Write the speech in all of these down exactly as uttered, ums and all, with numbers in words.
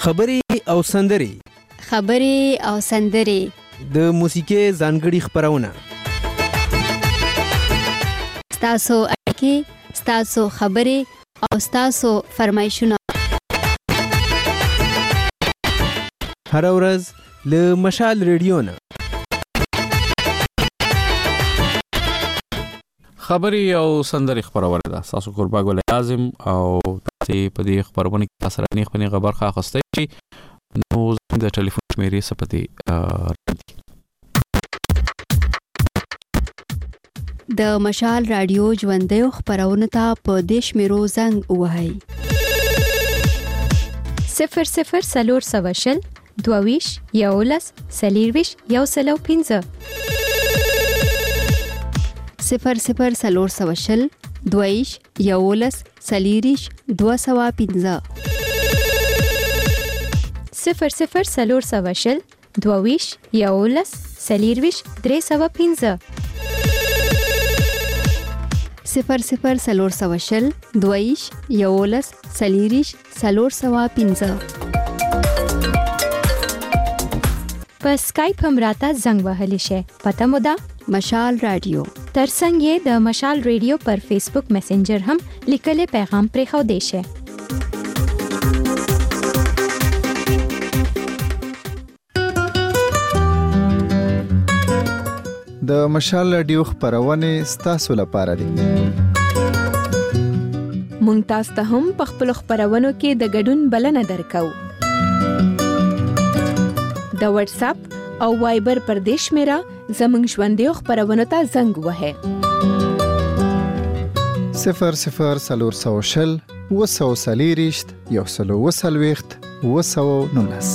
خبرې او سندرې خبرې او سندرې د موسیقۍ ځانګړي خپرونه ستاسو اړیکې ستاسو خبرې او ستاسو فرمایشونه هر ورځ له مشال ریډیو نه خبري او سندري خبرونه ده. تاسو قربا ګل اعظم او تاسو په دې خبرونه کې تاسو رانه خپل خبر خا خوسته شي نو د ټلیفون شمیرې سپتی د مشال رادیو ژوندۍ خبرونه ته په دیش میرو زنګ وهاي صفر صفر سلور سواشل دوویش یولس سلیرویش یو سلو پینزه صفر صفر سلور سواشل دویش یولس سلیریش دو سوا پینزه صفر صفر سلور سواشل دوویش یولس سلیرویش درې سوا پینزه صفر صفر سلور سواشل دویش یولس سلیریش سلور سوا پینزه په سکایپ هم راته زنګ وهلی شي. پته مو ده مشال رادیو ترڅنګ یې د مشال ریډیو پر فیسبوک میسنجر هم لیکلي پیغام پرې خو دی شي. د مشال رادیو خبرونه ستاسو لپاره دي. مونږ تاسو ته هم په خپل خبرونو کې د ګډون بلنه درکو. د واتس اپ او وایبر پر دیش میرا زمنګ ژوندۍ خبرونه ته زنګ وهه صفر صفر سلور سوشل وسو سلیریشت یو سلو وسلويخت وسو نونس.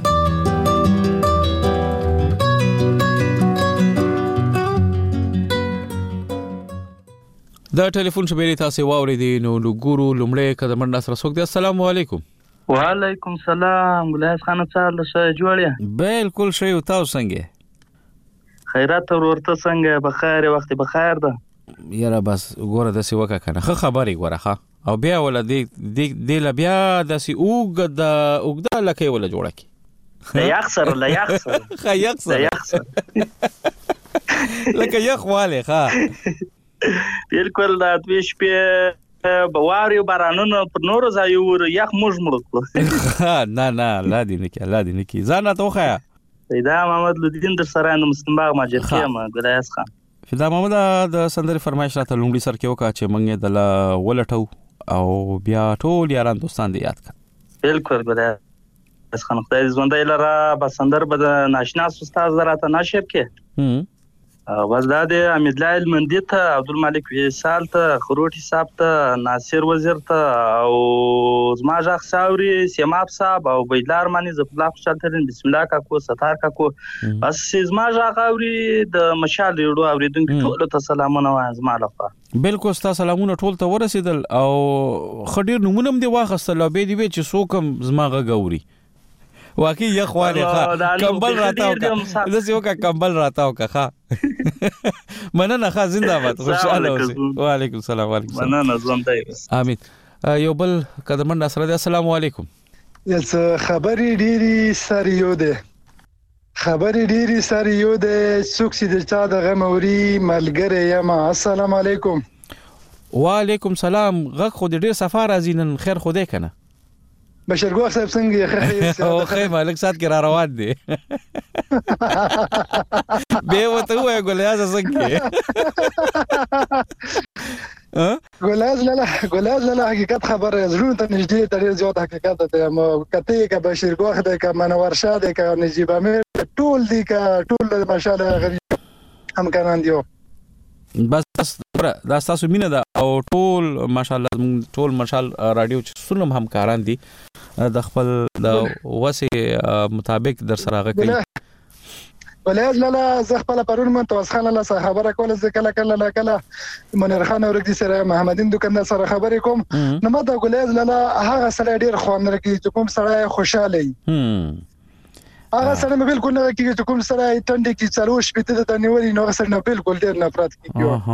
دا ټلیفون شمیرې تاسو واورېدې نو ګورو لمړی کدمن نصر سوک دی. السلام علیکم. وعلیکم سلام ګلایز خان صاحب له شه جوړیا بالکل شی او تاسو څنګه خیرات ورته څنګه بخیر وخت بخیر ده یاره بس ګوره د سی وکا کنه خه خبرې ګوره ښه او بیا ولا دی دی د بیا د سی اوګ د اوګ د لکه ولا جوړه کی لا یخسر لا یخسر خه یخسر لکه یخواله ښه بالکل دا دویش په بواري بارانونو پر نور ځای ور یخ موږ مړ نه نه لا دي نه کې لا دي نه کې ځان ته وخیا پیدا محمد لودین در سره نو مستنباغ ماجر کېما ګلایز خان فدا محمد د سندري فرمایش راته لومړی سر کې وکا چې منګه د ولټو او بیا ټول یاران دوستان دې یاد کړ. بالکل ګلایز خان خدای ژوندۍ لره بسندر به ناشنا استاد زراته ناشر کې بس دا د امید لایل مندی ته عبدالملک ویسال ته خروټ حساب ته ناصر وزیر ته او زما ځخ ساوري سیماب صاحب او بیدلار مانی زپلا خوشال ترين بسم الله کاکو ستار کاکو بس زما ځخ اوري د مشال ریډو اوریدونکو ټول ته سلامونه وایم زما لپاره. بالکل ستاسو سلامونه ټول ته ورسېدل او خډیر نمونم دی واخستل به دی چې څوکم زما غوري واقعي یخواله ښه کمبل راتاو کا زه یو کا کمبل راتاو کا ښه مننه ښه زنده‌باد خوشاله اوسئ. وعلیکم السلام علیکم مننه زوم دی امين. یو بل قدمن نصر دی. السلام علیکم. یلس خبري ډيري سریو ده خبري ډيري سریو ده سوکسي د چا د غموري ملګری یم. السلام علیکم. وعلیکم سلام. غږ خو ډیر سفر ازینن خیر خو دې کنه بشرګوخ صاحب څنګه یې خیر او خیر مالک سات کې را روان دي به وته وای ګلیاز څنګه ها ګلیاز لاله ګلیاز لاله حقیقت خبره زړه ته نږدې ترې زیات حقیقت ته مو کته کې بشرګوخ د ک منور شاده ک نجيب امیر ټول دي ک ټول ماشاءالله غریب هم کانان دیو بس دا تاسو مینه ده او ټول ماشاءالله ټول مشال رادیو چې سنم هم کاران دي د خپل د وسه مطابق در سره غږی ولایز لاله زه خپل پرون من توسخانه له خبره کوله ځکه کله کله کله منیر خان اورګي سره محمدین دکاندار سره خبرې کوم نو ما د ولایز لاله هغه سره ډیر خوان لري چې کوم سره خوشاله وي هغه سره بالکل نه کیږي چې کوم سره ټنډه کې څلور شپته د نیولې نو سره نه بالکل ډیر نفرت کیږي.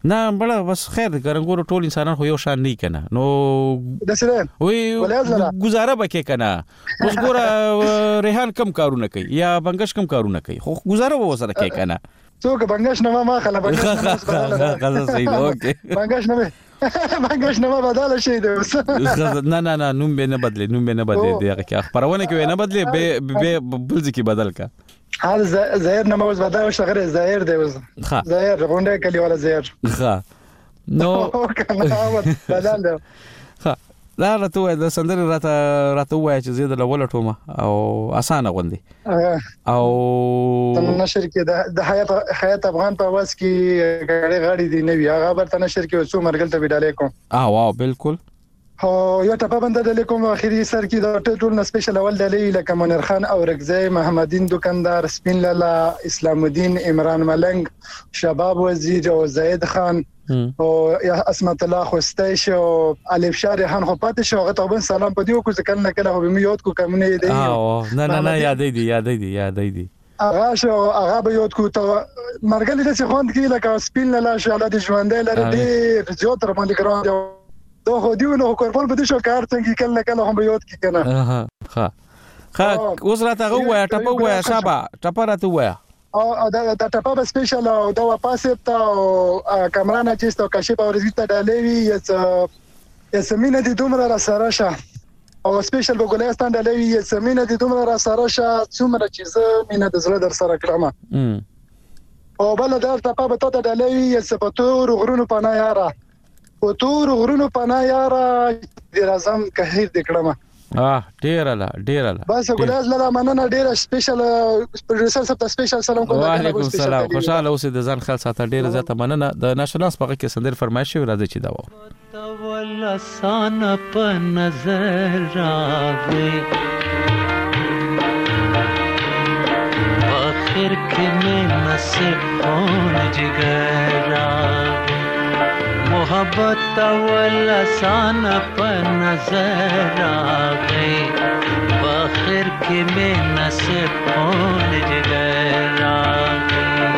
نه بل بس خیر ګرنګور ټول انسانان خو یو شان نه کنه نو د سره وای گزاره بکې کنه اوس ګوره ریحان کم کارونه کوي یا بنگش کم کارونه کوي خو گزاره و سره کوي کنه څوک بنگش نه ما خلا بنگش نه غلط صحیح اوکې بنگش نه بنگش نه بدل شي دی نه نه نه نوم به نه بدلی نوم به نه بدلی دغه کې خبرونه کې نه بدلی به بل ځکه بدل کا حال زهر نه موز بدل شغره زهر دی وز زهر غونډه کلی ولا زهر ها نو کنه بدل دی ها دا راته د سندره راته راته وای چې زه د لول ټومه او اسانه غوندي او نشر کې د حیات حیات افغان په واس کې غړي غړي دي نوی هغه برته نشر کې وسو مرګل ته وډالې کوم اه واو بالکل هو یو ټپه بنده د کوم اخیری سر کې د ټول نه سپیشل اول دلې لکه منیر خان او رگزی محمدین دکاندار سپین لالا اسلام الدین عمران ملنګ شباب وزیر او زید خان او اسمت الله خوستیش او الف شاری خان خو پاتې شو غته بن سلام په دیو کو ځکه نه کله به مې یاد کو کومه دی اه نه نه نه یادې دی یادې دی یادې دی هغه شو هغه به یاد کو ته مرګل د څه خوند کې لکه سپین لالا شاله د ژوندې لري دی زیات تر باندې ګران دی دا خو دیو نو قربان به شو کار څنګه کله کله هم یاد کی کنه ها ها ها اوس راته وای ټپه وای شابه ټپه راته وای او دا دا ټپه به سپیشل او دا پاسه ته کامران چیستو کاشي په ورزيته ډالېوي یا سمینه دي دومره را سره شه او سپیشل په ګولستان ډالېوي یا سمینه دي دومره را سره شه څومره چې مینه د زړه در سره کړم او بل دا ټپه به ته ډالېوي یا سپتور غرونو پناه یاره او تور غرونو پناه یاره د اعظم کهیر دکړم اه ډیر لا ډیر لا بس ګلاز لرا مننه ډیر سپیشل پروډوسر سره سپیشل سلام کوم وعلیکم السلام خوشاله اوسې د ځان خیال ساته ډیر زیاته مننه د ناشناس په کې سندر فرمایش راځي چې دا و ولا سان په نظر راوي اخر کې مې نصیب اون جګر راوي محبت ولا سان په نظر آگئی بآخر کی میں نصیب کون جگر آگئی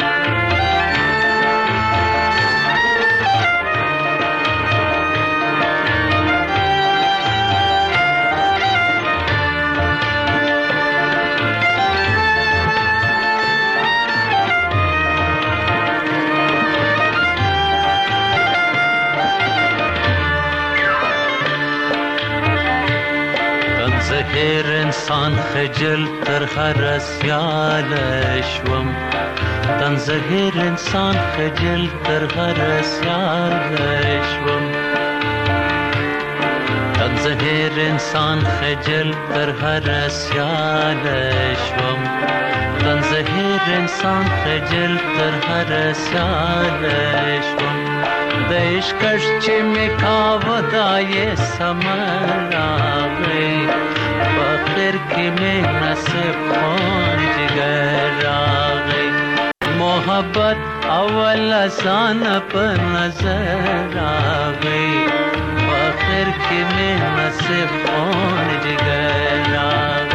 زهر انسان خجل تر هر سیال شوم تن زهر انسان خجل تر هر سیال شوم تن زهر انسان خجل تر هر سیال شوم تن زهر انسان خجل تر هر سیال شوم د عشقش چې می کاوه دا یې سمر راغی فخر کی میں نصیب خون جگر راغی محبت اول آسان پر نظر آگئی فخر کی میں نصیب خون جگر راغی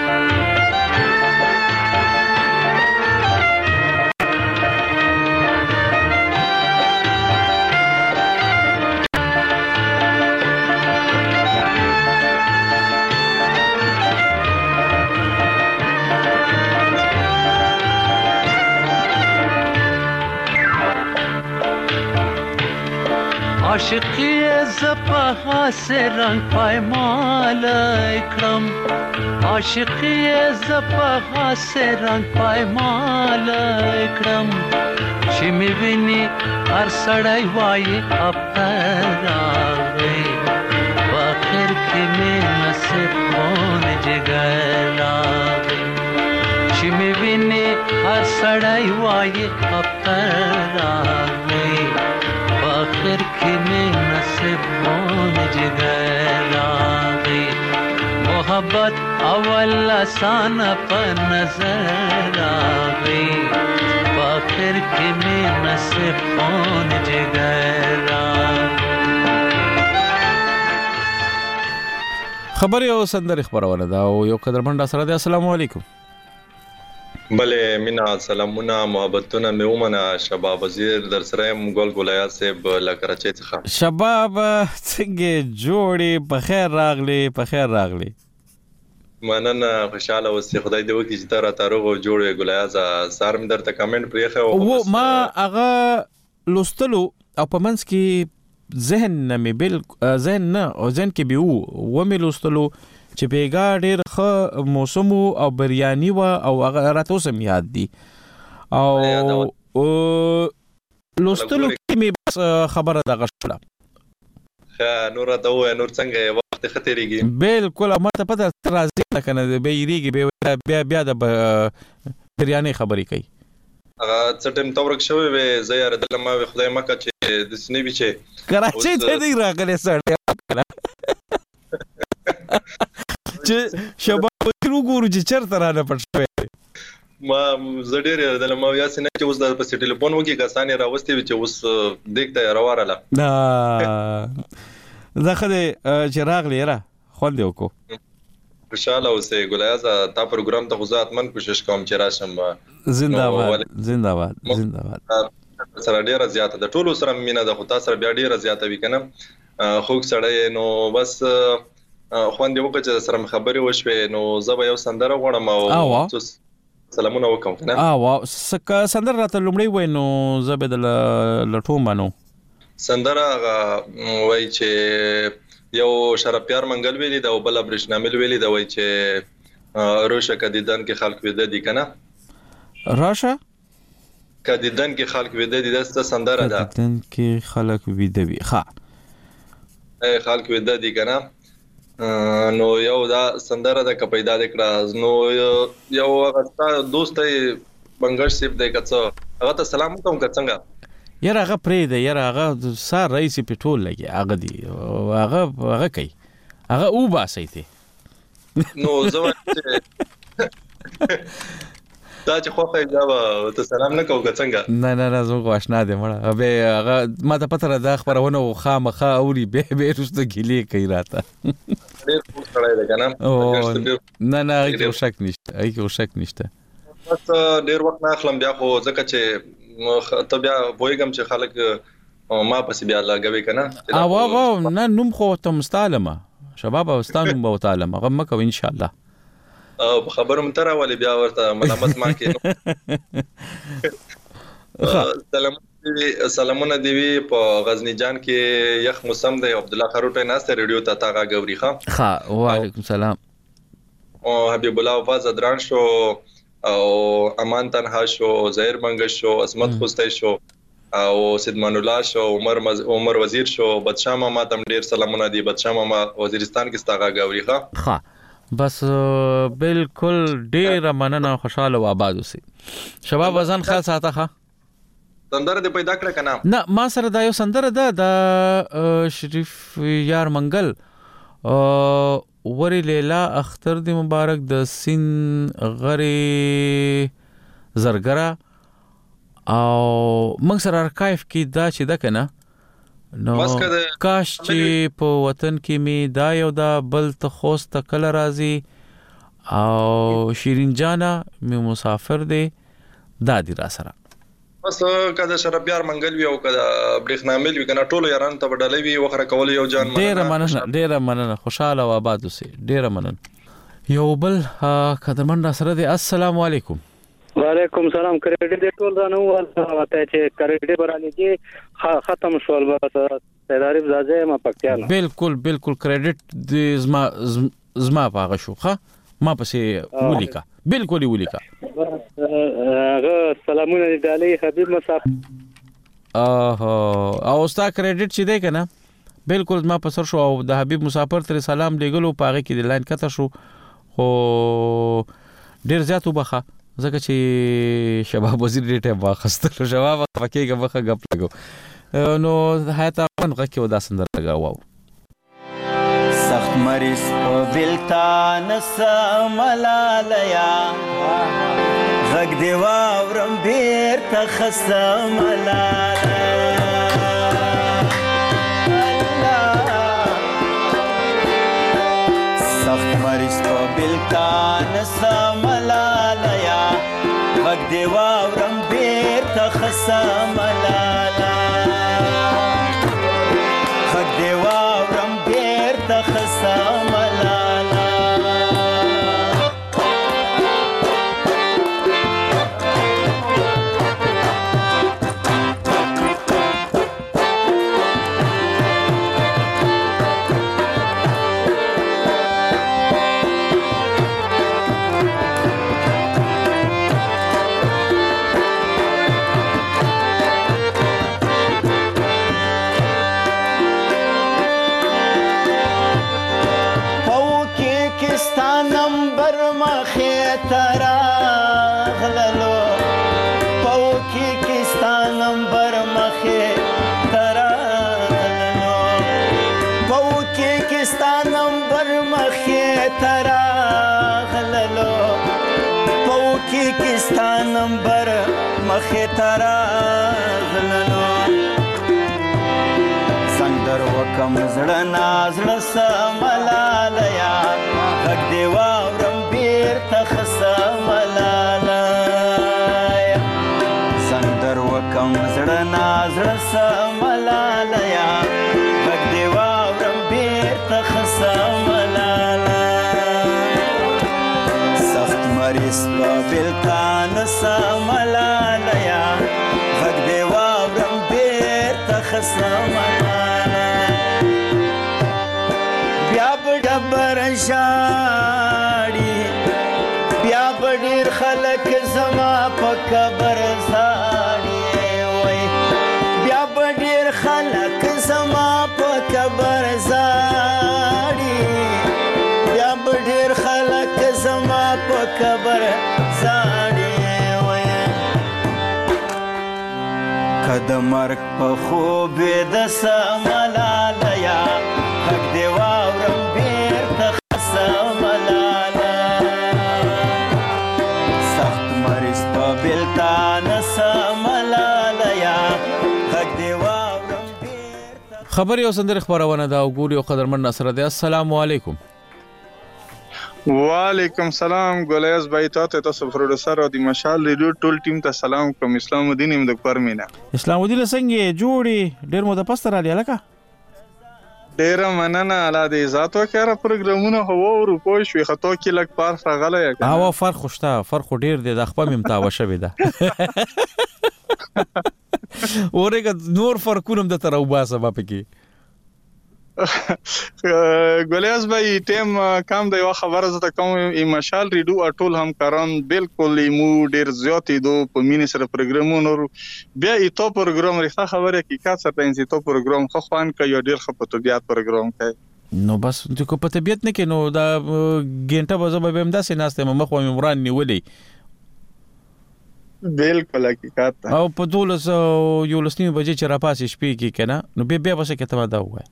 عاشقی زپها سے رنگ پایمال اکرم عاشقی زپها سے رنگ پایمال اکرم چې می ویني هر سړی وایي ابتر راغی فاخر کې می نصیب خون جګر راغی چې می ویني هر سړی وایي ابتر راغی آخر کی میں نصیب خون جگر آگئی محبت اول آسان پر نظر آگئی آخر کی میں نصیب خون جگر آگئی خبر یو سندر خبرونه دا او یو قدر منډه سره دی. السلام علیکم. بله مینا سلامونه محبتونه مې ومنه شباب وزیر در سره يم ګل ګلایات صاحب له کراچۍ څخه. شباب څنګه جوړې په خیر راغلی په خیر راغلی. مننه خوشاله اوسې خدای دې وکړي چې تا راته روغ او جوړ وې ګلایات. سار مې درته کمنټ پرېښی و ما هغه لوستلو او په منځ کې ذهن نه مې بل ذهن نه او ذهن کې به و و مې لوستلو چې بیګا ډېر ښه موسم او بریاني و او هغه راته اوس هم یاد دي او لوستلو کې مې بس خبره دغه شوله. ښه نور راته ووایه نور څنګه وخت ښه تېرېږي؟ بلکل ما ته پته راځي نه که نه بیا یېرېږي بیا بیا د بریانۍ خبرې کوي. هغه څه ټایم ته ورک شوی وې زه یارېدلم ما وې خدای مکړه چې داسې نه وي چې کراچۍ ته دی راغلی سړی چې شباب وزیر وګورو چې چېرته رانه پټ شوی دی. ما زه ډېر یارېدلم ما یاسې نه چې اوس د پسې ټلیفون وکړي کسان یې راوستې وي چې اوس دېګ ته یې راوارله. دا ښه دی چې راغلی یاره خوند یې وکړو. خوشحاله اوسئ ګلایزه تا پروګرام ته خو زه حتمن کوشش کوم چې راشم. زنده‌باد زنده‌باد زنده‌باد. سره ډېره زیاته ده ټولو سره مینه ده خو تا سره بیا ډېره زیاته وي که نه خوږ سړی نو بس خوند یې وکړه چې سره خبرې وشوې نو زه به یو سندره غواړم او سلامونه وکړم که نه. که سندره راته لومړی وایي نو زه به د لټوم به نو سندره هغه وایي چې یو شرفیار منګل ویلي ده او بله برېښنامل ویلي ده وایي چې روشه که دیدن کې خلق ویده دي که نه راشه که دیدن کې خلق ویده دي داسته سندره ده دیدن کې خلق ویده وي ښه خلق ویده دي که نه نو یو دا سندره ده که پیدا دې کړه نو یو هغه ستا دوست دی بنګش صاحب دی که څه هغه ته سلام وکړم که څنګه یاره هغه پرېږده یاره هغه سار رئیس یې پې ټول لګي هغه دي هغه هغه کوي هغه وباسئ تی نو زه وایم چې دا چې خوښه یې دا به ته سلام نه کوو که څنګه نه نه نه زموږ اشنا دی مړه بیا هغه ما ته پته ده دا خپرونه خامخا اوري بیا بیا وروسته ګیلې کوي راته ډېر خوږ سړی دی که نه نه نه هغې کې شک نشته هغې کې شک نشته بس ډېر وخت نه اخلم بیا خو ځکه چې ته بیا پوهېږم چې خلک ما پسې بیا لګوي که نه او هغه نه نوم خو ته مستعلمه شباب ستا نوم به ورته علم هغه مه کوه انشاءالله او په خبرو م ته راولې بیا ورته ملامت ما کې سلامونه دی وي په غزنی جان کې یخ موسم دی عبدالله خروټی ناست دی ریډیو ته تا غږ اوري ښه ښه وعلیکم سلام او حبیب الله وفا زدران شو او امان تنها شو ظاهر منګش شو عصمت خوستی شو او سیدمان الله شو عمر مز... عمر وزیر شو بدشاه ماما تم ډیر سلامونه دی بدشاه ماما وزیرستان کې ستا غږ اوري ښه ښه بس بالکل ډیره مننه خوشاله او آباد اوسئ شباب وزن خیال ساته ښه سندره دې پیدا کړه که نه نه ما سره دا یو سندره ده د شریف یار منګل وری لیلا اختر دی مبارک د سین غری زرګره او موږ سره ارکایف کې دا چې ده که نه نو کاش چې په وطن کې می دا یو دا بل ته خوست ته کله راځي او شیرین جانا می مسافر دی دا دی را سره بس کله شرفیار منګل وی او کله برېښنامل وی کنه ټولو یاران ته بدلې وی وخره کول یو جان مننه ډېر مننه ډېر مننه خوشاله او آباد اوسئ ډېر مننه یو بل قدرمن را سره دی السلام علیکم وعلیکم سلام کریډټ دې ټول رانه وته چې کریډټ برالي کې ختم شول بس تداریم زاځه ما پکتیاله بالکل بالکل کریډټ دې زما زما پاغه شو ښه ما پسې ولیکا بالکل ولیکا هغه سلامونه دې علي حبيب مسافر اه او ستا کریډټ چې دی کنه بالکل ما پسر شو او د حبيب مسافر تر سلام لګلو پاغه کې د لاین کته شو خو ډیر زیات وبخه ځکه چې شباب وزیر ډېر ټایم واخیستلو شباب فکېږه مخه ګپ لګو نو حیات افغان غږ کې و دا سندره لګاوه سخت مریض په بلتان سملالیا غږ دې واورم بیرته ښه ملالیا سخت مریض په بلتان سملالیا غږ دې واورم بیرته خسم لالا غږ دې واورم بیرته خسم لالا تراغللو پوکی کستا نمبر مخه تراغللو پوکی کستا نمبر مخه تراغللو پوکی کستا نمبر مخه تراغللو سندر وکم زړه نازړه سملالیا غږ دی واورم بیرته خسم لالا سندر وکم زړه نازړه سملالیا غږ دی واورم بیرته خسم لالا سخت مریض په بلتان سملالیا غږ دی واورم بیرته خسم ډبر شاړي بیا ډېر خلک زما په قبر زاړي وای بیا ډېر خلک زما په قبر زاړي بیا ډېر خلک زما په قبر زاړي وای کده مرګ په خوب د سملالیا غږ دی واورم بیرته خسم لالا سخت مریض په بلتان سملالیا غږ دی واورم بیرته خبري او سندرې خبرونه دا وګوري او قدرمن نصر دی السلام علیکم وعلیکم سلام ګولیاس بای تاسو تاسو پروډوسر او د مشال ریډیو ټول ټیم ته سلام کوم اسلام الدین ایم د پرمینا اسلام الدین څنګه جوړي ډېر مو د پستر علی لکه ډیر مننه الا د ذاتو کاره پروګرامونه هو ورو پوه شو خطو کې لګ پار فغله یا هوا فرق خوشته فرق ډیر دی د خپل ممتاوه شوی ده اورګه نور فرقونه د تر او باسه ما پکې ګولیاس بای ټیم کم د یو خبره زته کوم مشال ریډیو ټول هم کاران بالکل مو ډیر زیاتې دو په مینه سره پروګرامونه بیا ایتو پروګرام رښتا خبره حقیقت سره انځي تو پروګرام خو خوان کوي ډیر خپته بیا پروګرام کوي نو بس د کو په طبيعت نه کې نو دا ګنټه به زما به امداسې ناشته مخ و عمران نیولې بالکل حقیقت او په دولس یو لسنی بجې چې را پاسې شپې کې کنه نو به بیا بس کې ته دا وای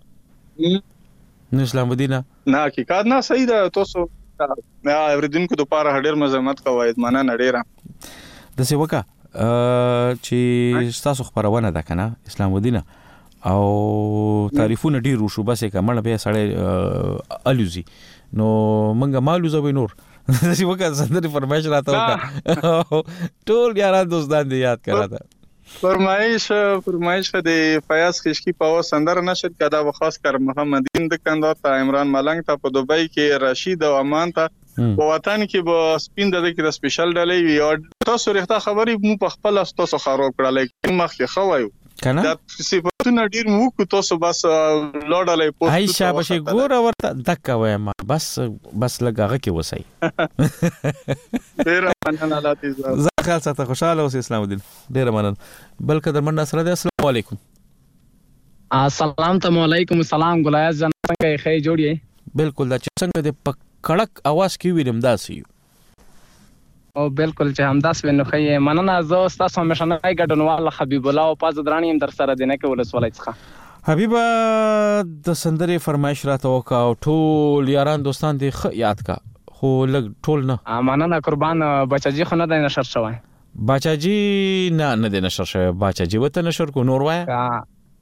نو اسلام الدین نه حقیقت نه صحیح ده تاسو نه اوریدونکو د پاره ډیر مزمت کوي مننه ډیره د څه وکا چې تاسو خبرونه ده کنه اسلام الدین او تعریفونه ډیر وشو بس کمنه به سړی الوزي نو منګه مالوزه به نور څه وکا سندري فرمایش راته وکا ټول یاران دوستان دې یاد کړه فرمایش فرمایش د فیاض خشکی په سندر نشر کدا وخاص کر محمدین د کندهار ته عمران ملنګ ته په دوبۍ کې رشید او امان ته په وطن کې به سپین د کې د سپیشل ډلې وی تاسو رښتا خبري مو په خپل تاسو خراب کړل مخکې خوایو کنه دا صفاتونه ډیر مو کو تاسو بس لوډلې پوسټ عائشہ بشه ګور ورته دکا وایم بس بس لګاغه کې وسی ډیر مننه الله دې زه خیال ساته خوشاله اوسې اسلام الدین ډیر مننه بلکې درمن نصر دې السلام علیکم السلام علیکم السلام ګلایز جان څنګه خې جوړی بالکل دا څنګه دې په کړک आवाज کې ویلم داسي او بالکل چې همداس ونه خې مننه زه تاسو همیشه نه ګډونوال حبیب الله او پاز درانی هم در سره دینه کې ولسوالۍ څخه حبیبه د سندري فرمایش راته وکا او ټول یاران دوستان دې یاد کا خو لګ ټول نه مننه قربان بچاجي خو نه د نشر شوی بچاجي نه نه د نشر شوی بچاجي وته نشر کو نور وای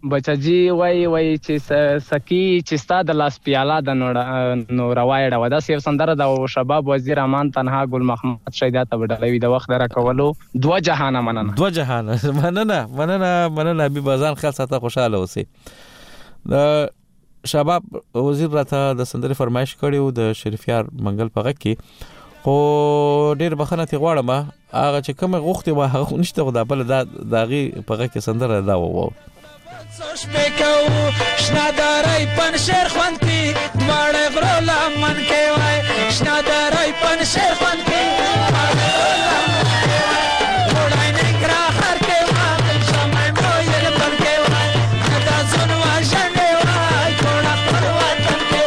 بچجی وای وای چې سکی چې ستا د لاس پیاله د نو روایډه و دا سیف سندره د شباب وزیر امان تنها ګل محمد شیدا ته وډلوي د وخت را کولو دو جهان مننه دو جهان مننه مننه مننه ابي بازان خیال ساته خوشاله اوسئ. د شباب وزیر راته د سندرې فرمایش کړی د شریفیار منګل په غږ کې خو ډیر بخنه تی غواړم هغه چې کوم غوښتي و هغه نشته خو د بل د داغي په غږ کې سندره دا و څوش پکاو شنادارای پن شیر خوان کی ماړه غرو لمن کې وای شنادارای پن شیر خوان کی ماړه غرو لمن کې وای وړای نه کرا هر کې وای شمه مو یې پر کې وای دا زون واجنه وای کوړه پر وطن کې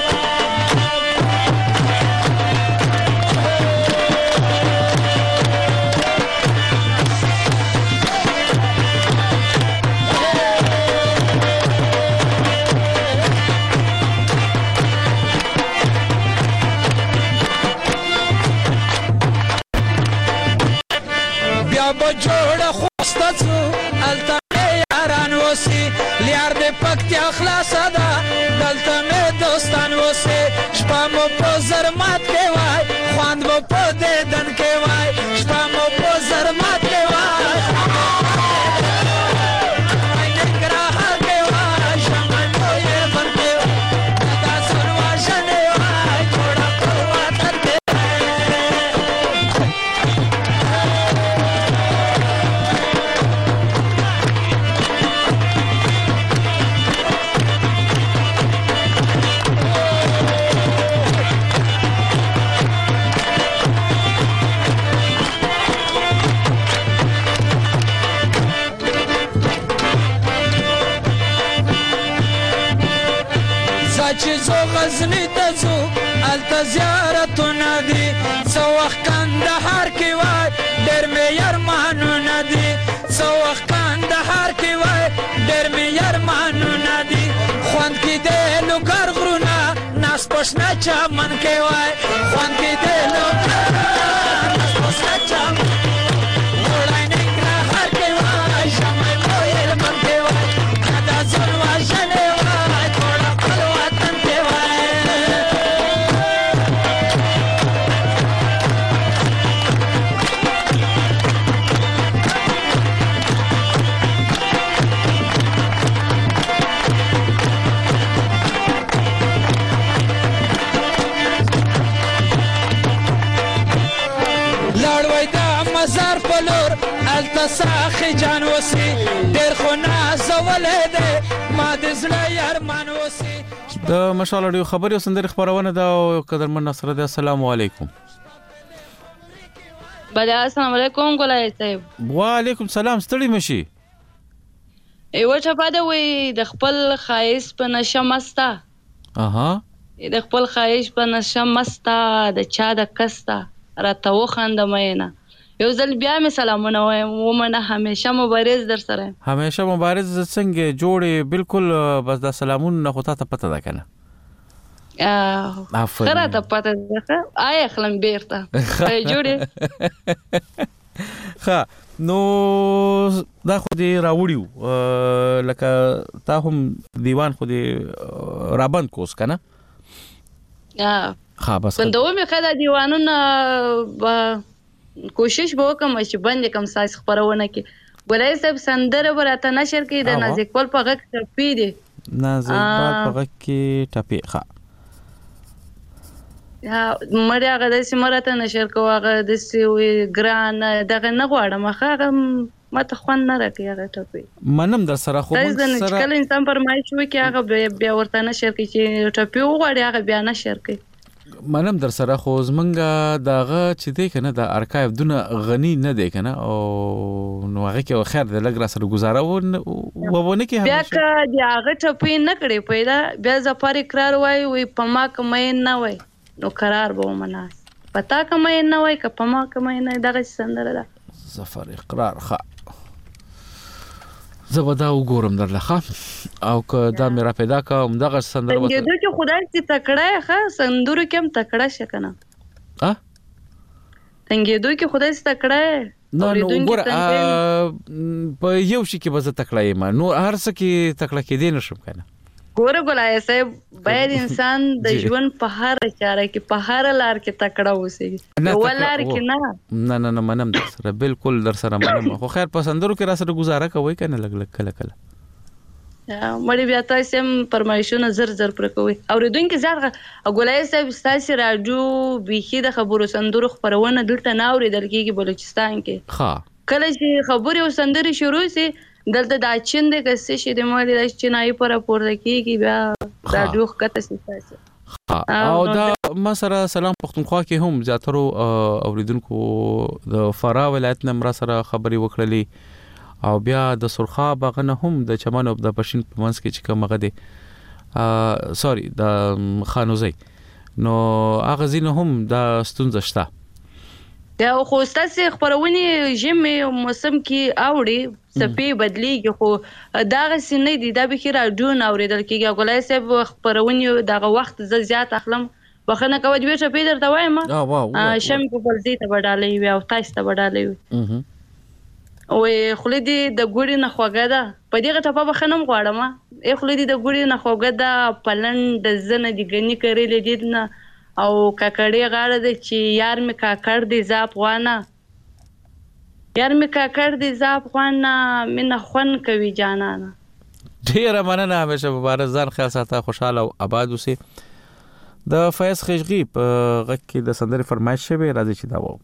بجوړه خوسته څو الته یاران وسی لیار دې پکتیا خلاصه ده دلته مې دوستان وسی شپه مو په زرمات کې وای خواند مو په دیدن کې وای شپه مو په زرمات کې وای چې زو غزنی ته زو الته زیارتونه دي څو وخت کندهار کې وای ډېر مې یارمانونه دي څو وخت کندهار کې وای ډېر مې یارمانونه دي خوند کې د لوګر غرونه ناس پښنه چمن کې وای خوند کې د لوګر غرونه ناس پښنه چمن وړای نه کندهار کې وای شمه مو یې لمن کې وای دا زون واجنه مزار پلور التساخ جان وسی ډیر خو نازولې ده ما د زړه یارمان وسی د مشال اډیو خبري سندري خبرونه دا قدرمن نصر ده. السلام علیکم. بدا السلام علیکم ګلای صاحب. وعلیکم السلام. ستړي مشي ایو چپا ده وي د خپل خایس په نشه مستا اها د خپل خایس په نشه مستا د چا د کستا راته وخند مینه یو ځل بیا می سلامونه وایم ومنه همیشه مبارز در سره همیشه مبارز څنګه جوړې بالکل بس دا سلامونه نه خو ته پته ده کنه اه خره ته پته ده آی خلم بیرته جوړې ها نو دا خو دې راوړیو لکه تا هم دیوان خو دې رابند کوس کنه اه ها بس بندو می خدا دیوانونه کوشش به وکم چې باندې کم سايس خبرونه کې ګلای صاحب سندره ورته نشر کې د نازک پل په غږ ټپی دي نازک پل په غږ کې ټپی ښه ها مړی هغه د سیمرته نشر کوه هغه د سی ګران دغه نه غواړم هغه ماته خوان نه راکې هغه ټپی منم در سره خو من سره کله انسان فرمایش وکي هغه بیا ورته نشر کې چې ټپی وغواړي هغه بیا نشر کوي منم در سره خو زمنګ داغه چې دی کنه د ارکایو دونه غنی نه دی کنه او نو هغه کې خیر د لګ را سره گزاره و ونه کې بیا که دی هغه ټپی نه کړي پیدا بیا ظفر اقرار وای وي پما کمې نه وای نو قرار به مناس پتا کمې نه وای ک پما کمې نه دغه سندره ده ظفر اقرار ښه زبدا وګورم درلخه او که دا مې را پیدا کوم دغه سندره وته څنګه چې خدای دې تکړه ښه سندره کوم تکړه شکنه ا څنګه دوی کې خدای دې تکړه نو وګوره په یو شي کې به زه تکړه یم نو هر څه کې تکړه کېدی نشم کنه ګوره ګلای صاحب باید انسان د ژوند په هر چاره کې په هر لار کې تکړه اوسي نو ولار کې نه نه نه نه منم در سره بالکل در سره منم خو خیر پسندرو کې را سره گزاره کوي کنه لګ لګ کله کله مړی بیا تاسو هم پرمایشونه زر زر پر کوي اوریدونکو زړه ګلای صاحب تاسو راډیو بيخي د خبرو سندرو خبرونه دلته نه اوریدل کیږي بلوچستان کې ها کله چې خبري او سندري شروع سي دلته د اچین د کسې شي د مالي د چنای پر پورته کیږي بیا راډیو کته سي تاسو او دا ما سره سلام پختونخوا کې هم زیاترو اوریدونکو د فرا ولایت نمبر سره خبري وکړلې او بیا د سرخاب غنه هم د چمن او د پښین په منځ کې چې کوم غده سوري د خانوزي نو هغه زینه هم د ستونزه شته دا خو ستاسو خبرونه ژمي موسم کې اوړي سپي بدليږي خو دا غسنه دي دا به خیر اډون اوریدل کېږي غولای صاحب خبرونه دغه وخت ز زیات اخلم بخنه کوي چې په پیډر ته وایم شم په بلدي ته وډالې وي او تاسو ته وډالې وي او خلدي د ګوري نه خوګه ده په دې ټپه بخنم غواړم ای خلدي د ګوري نه خوګه ده پلند د زنه دي غني کړې لیدل نه او کاکړی غاړه د چې یار می کاکړ دی زاپ غوانا یار می کاکړ دی زاپ غوانا مینه خون کوي جانانا ډیره مننه همیشه مبارک ځان خیال ساته خوشاله او آباد اوسئ د فیض خشغی په غږ کې د سندرې فرمایش شوی راځي چې دا وو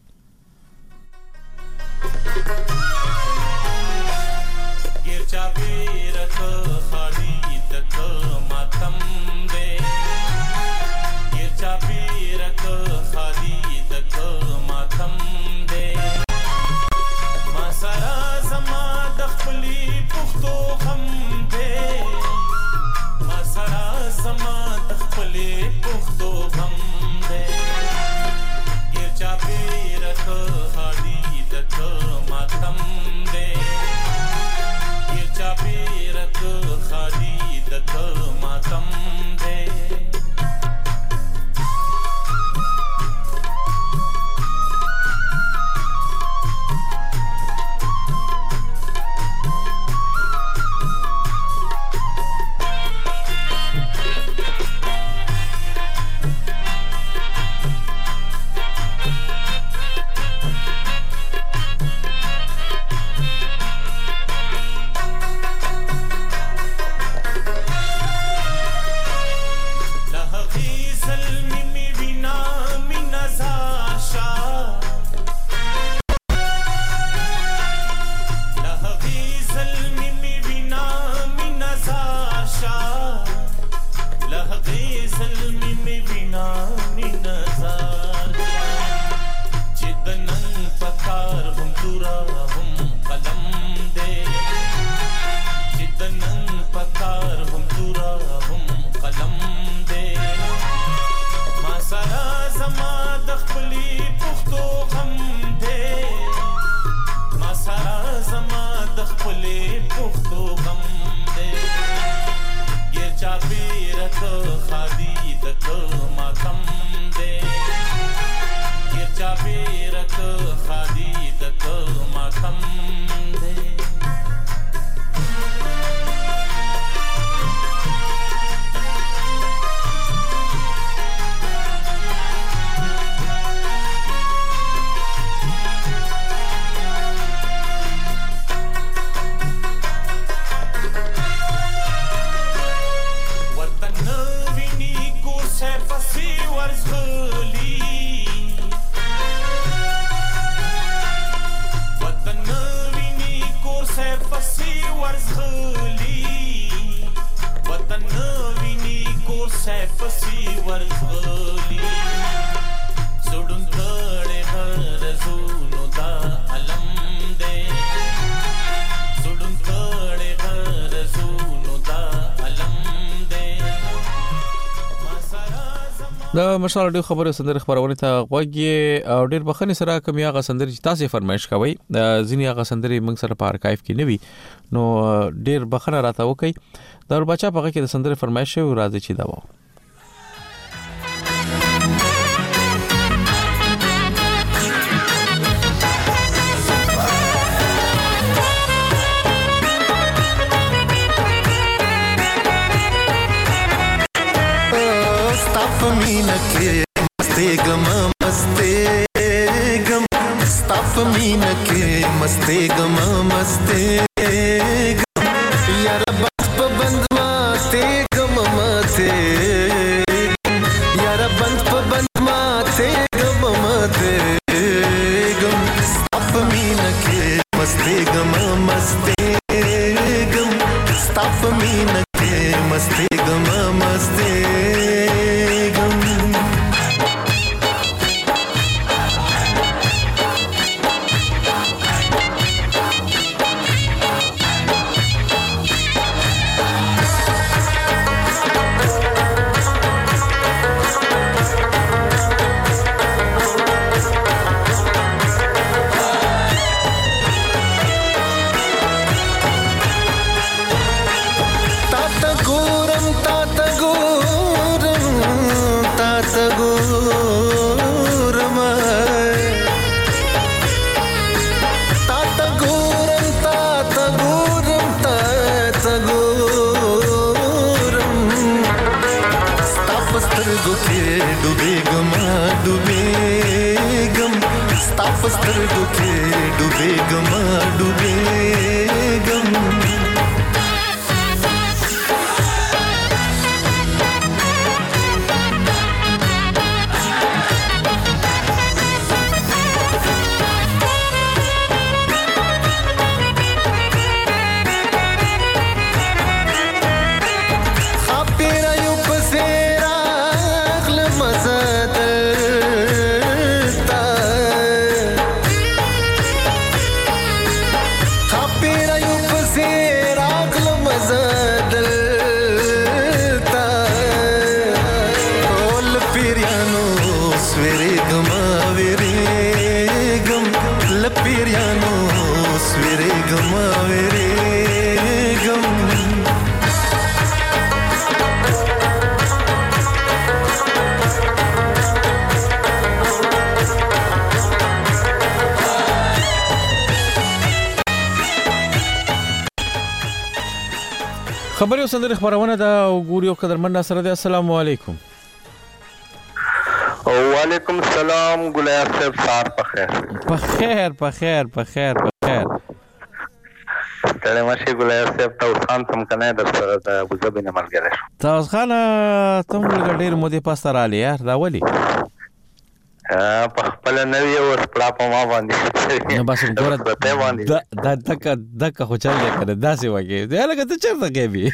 د مشال ډیو خبره سندره خبرونه ته غوږی او ډیر بخنه سره کوم یا غ سندره چې تاسو فرمایش کوي ځینې غ سندره موږ سره په ارکایف کې نوي نو ډیر بخنه راته وکي در بچا په کې د سندره فرمایش او راځي چې دا و ستا په مینه کې مستېږم مستېږم ستا په مینه کې مستېږم مستېږم یاره بس په بند ماتېږم ماتېږم یاره بند په بند ماتېږم ماتېږم ستا په مینه کې مستېږم مستېږم ستا په مینه کې مستېږم مستېږم سترګو کې ډوبېږم ډوبېږم خبري وسندري خبرونه دا وګوريو قدرمن سره د السلام علیکم وعلیکم السلام ګلیا صاحب سار په خیر په خیر په خیر په خیر په خیر تړه ماشي ګلیا صاحب تاسو خان تم کنه در سره د ابوظبي نه ملګری شو تاسو خان تم ډېر مودې پاسته را لې یار دا ولي په خپل نوې او خپل په ما باندې نو بس ګوره دا دا دک دک خو چل کړه داسې وږي دا لکه ته چرته کېبي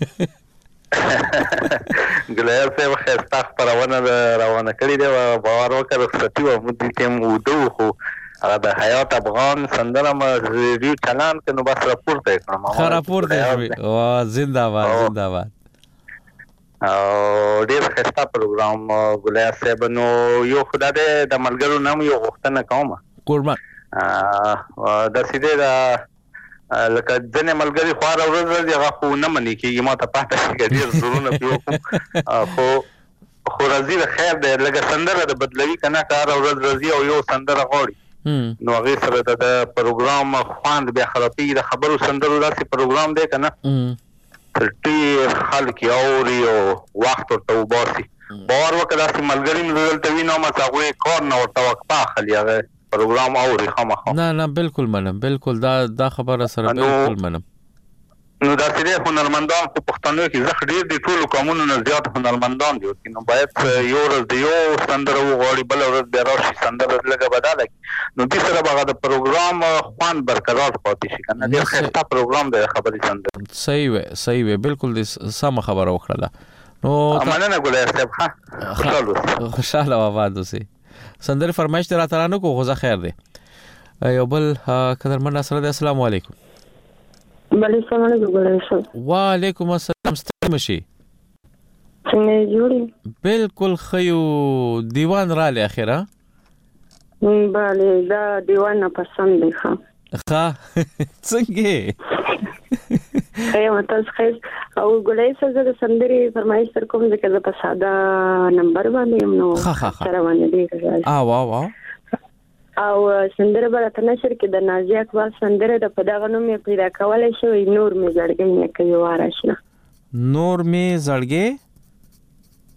ګلیا صاحب خسته خبرونه روانه کړې ده باور وکړ رخصتي و مودې تم ودو خو هغه د حیات افغان سندره ما ریډیو چلان کنه بس راپورته کړم راپورته او زنده‌باد زنده‌باد او ډېر ښه پروګرام ګلیا صاحب نو یو خدای دې د ملګرو نام یو غوښتنه کوم قربان د سیده د لکه ځنې ملګری خو هره ورځ هغه خو نه منې کېږي ما ته پاته شي ډېر زړونه پې وکړو خو خو راځي د خیر دی لکه سندره د بدلوي که نه که هره ورځ راځي او یو سندره غواړي نو هغې سره د پروګرام خوند بیا خرابېږي د خبرو سندرو داسې پروګرام دی که نه ډېر خلک یې اوري او وخت ورته وباسي باور وکړه داسې ملګري مې دلته وینم چې هغوی کار نه ورته وقفه اخلي هغه پروګرام اوري خامخا نه نه بالکل منم بالکل دا دا خبره سره بالکل منم نو داسې دی هنرمندان خو پښتنو کې زښ ډېر دي ټولو قومونو نه زیات هنرمندان دي نو باید یو ورځ د یو سندره وغواړي بله ورځ بیا راشي سندره لږه بدله کړي نو دې سره به هغه د پروګرام خوند برقرار پاتې شي که نه ډېر ښایسته پروګرام دی د خبرې سندرې صحیح وی صحیح وی بالکل دې سمه خبره وکړله نو مننه ګلیا صاحب ښه خوشحال اوسئ خوشحاله آباد اوسئ سندرې فرمایش دې راته رانه کو خو زه خیر دی یو بل قدرمن سره دی السلام علیکم بله السلام علیکم ګلیا صاحب وعلیکم السلام ستړي مشي څنګه جوړې بالکل ښه یو دیوان رالی اخره بله دا دیوان نه پسند دی ښه ښه څنګه ښه تاسو ښه او ګلیا صاحب زه د سندرې فرمایش در کوم ځکه زه په ساده نمبر باندې یم نو سره باندې ډېر او او او او سندره به راته نشر کې د نازیه اقبال سندره د په دغه نوم یې پیدا کولی شوی نور مې زړګی نه کوي واره شنه نور مې زړګی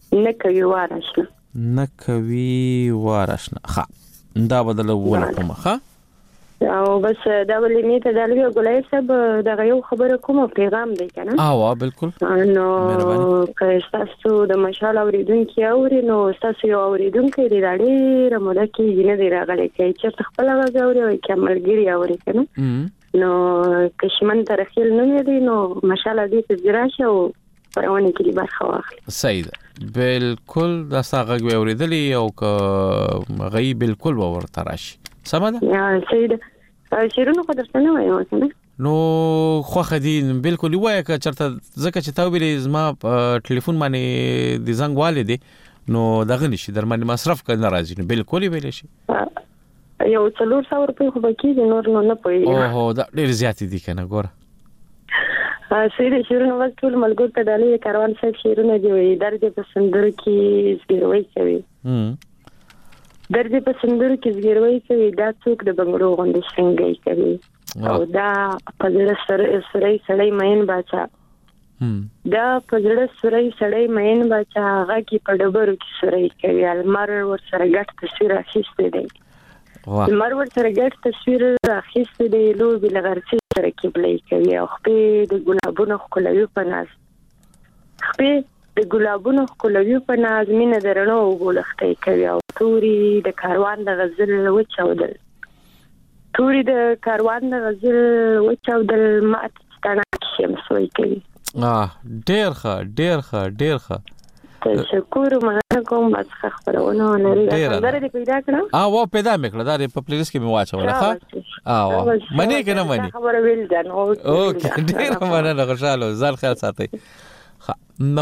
نه کوي وارشنه نه کوي وارشنه. ها دا بدل ونه کوم. ها او بس دا ولې می ته دلوي ګولای صاحب دا یو خبره کوم پیغام دی کنه. اه بالکل. نو که تاسو د مشال اوریدونکو اوري نو تاسو یو اوریدونکو دی راړي رموده کې نه دی راغلی چې چې خپل غږ اوري او کملګری اوري کنه. نو کشمن ترخیل نه دی نو مشال دې ته راشه او پرونه کې برخه واخلي. صحیح ده بالکل دا څنګه اوریدلی او که غي بالکل ورته راشي. سمه ده؟ یا سید شیرونو خو درته نه وایم کنه. نو خو خدین بالکل وای که چرته زکه چې تاسو ویلې زما ټلیفون باندې د زنګ والده نو دغه نشي در باندې مصرف کړه ناراضي نو بالکل ویل شي. یو څلور سو روپۍ خو بکی دي نور نو نه پوي. اوه دا ډیر زیات دي کنه ګوره. سید شیرونو وځ ټول ملګر ته ډالې کاروان صاحب شیرونو دی درجه په سندر کې زګروي کوي. هم درځي په سندر کې زګروي کوي دا څوک د بنگړو غونډې څنګه کوي او دا په زړه سره سړی سړی مین باچا دا په زړه سړی سړی مین باچا هغه کې په ډبرو کې سړی کوي المر ور سره ګټ تصویر اخیسته دی المر ور سره ګټ تصویر اخیسته دی لو بل غرسي سره کې بلې کوي او خپې د ګلابونو خلوي په ناز خپې د ګلابونو خلوي په ناز مینه درنو وګولختې کوي او توري د کاروان د غزل وچاودل توري د کاروان د غزل وچاودل مات ستانه شمس وای کوي. اه ډیر ښه ډیر ښه ډیر ښه. تشکر مننه کوم بس خبرونه لري سندره دې پیدا کړم. اه و پیدا مکړه دا په پلی لیست کې مې واچوله. ښه اه منی کنه منی خبره ویل ده نو اوکې ډیر مننه خوشاله ځل خیر ساتي. نو